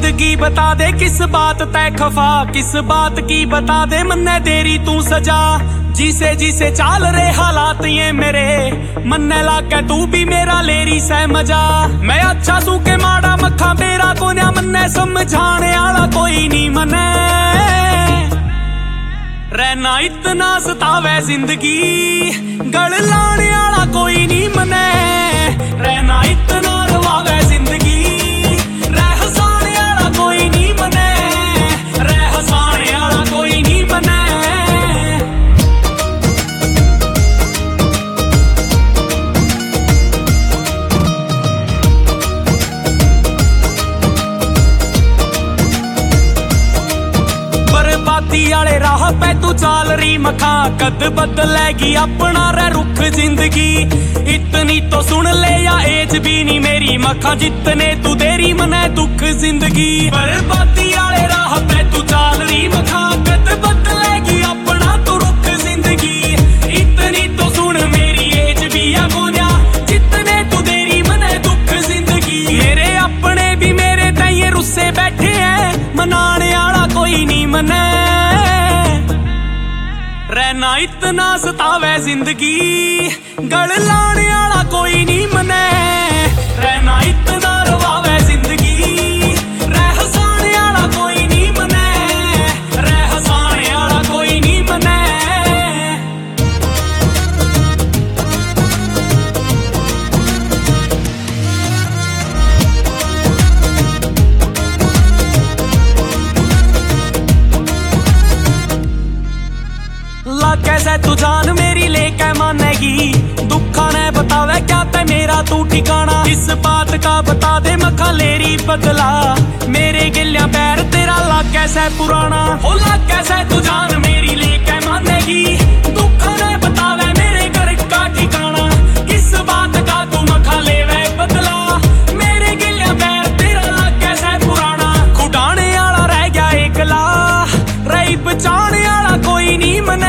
जिंदगी बता दे किस बात तै खफा, किस बात की बता दे मन्ने तेरी तू सजा। जिसे जिसे चाल रे हालात ये मेरे मन्ने लाके तू भी मेरा लेरी सह मजा। मैं अच्छा सू के माड़ा मखा मेरा कोन्या मन्ने समझाने आला कोई नहीं मने। रहना इतना सतावे जिंदगी गल लाने आला कोई नहीं मने। रहना इतना रवावे जिंदगी रह हसाने आला कोई नहीं मने। रह हसाने आला कोई नहीं मने। बर्बादी आले राह पे तू चाल रही मखा, कद बदलेगी अपना रे रुख जिंदगी। इतनी तो सुन ले या एज भी नहीं मेरी मखा, जितने तू देरी मने दुख जिंदगी। बर्बादी आले राह पे तू चाल रही मखा, कद बदलेगी अपना तू रुख जिंदगी। इतनी तो सुन मेरी एज भी है गोन्या, जितने तू देरी मने दुख जिंदगी। मेरे अपने भी मेरे ताइये रुस्से बैठे हैं, मनाने आला कोई नहीं मने। रहना इतना सतावे जिंदगी गल लाने आला कोई नहीं मने। रहना इतना रवावे जिंदगी रह हसाने आला कोई नहीं मने। रह हसाने आला कोई नहीं मने। कैसे तू जान मेरी लेके मानेगी, दुखा ने बतावे क्या ते मेरा तू ठिकाना। इस बात का बता दे मखा लेरी बदला, मेरे गिलिया पैर तेरा लाग कैसे पुराना। हो लाग कैसे तू जान मेरी लेके मानेगी, दुखा ने बतावे मेरे घर का ठिकाना। किस बात का तू मखा लेवे बदला, मेरे गिलिया पैर तेरा लाग कैसे पुराना। खुटाने आला रह गया एकला, रही बचाने आला कोई नहीं मने।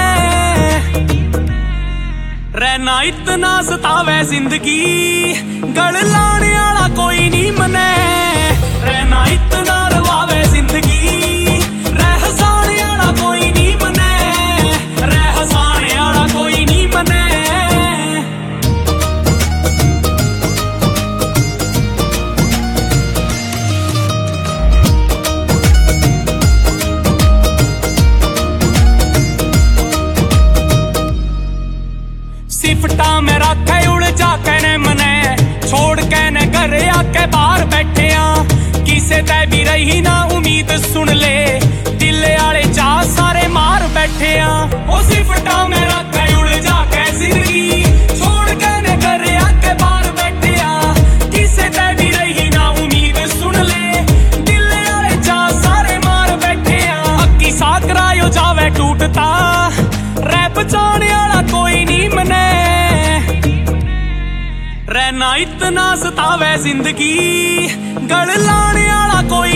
रहना इतना सतावे जिंदगी गल लाने आला कोई नहीं मने। रहना इतना रवावे जिंदगी रह हसाने आला कोई नहीं मने। रह हसाने आला कोई नहीं मने। सिफटा में रखे उलझा कहने मने, छोड़ कहने घरे आके बाहर बैठे आ। किसे तै भी रही ना उम्मीद सुन ले, दिल आले चाह सारे मार बैठे आ। ओ सिफटा में रखे उलझा के जिंदगी, छोड़ कहने घरे आके बाहर बैठे आ। किसे तै भी रही ना उम्मीद सुन ले, दिल आले चाह सारे मार बैठे आ। अक्की साकरायो जावे टूटता, रह बचाने आला कोई नहीं मने। रहना इतना सतावे जिंदगी गल लाने आला कोई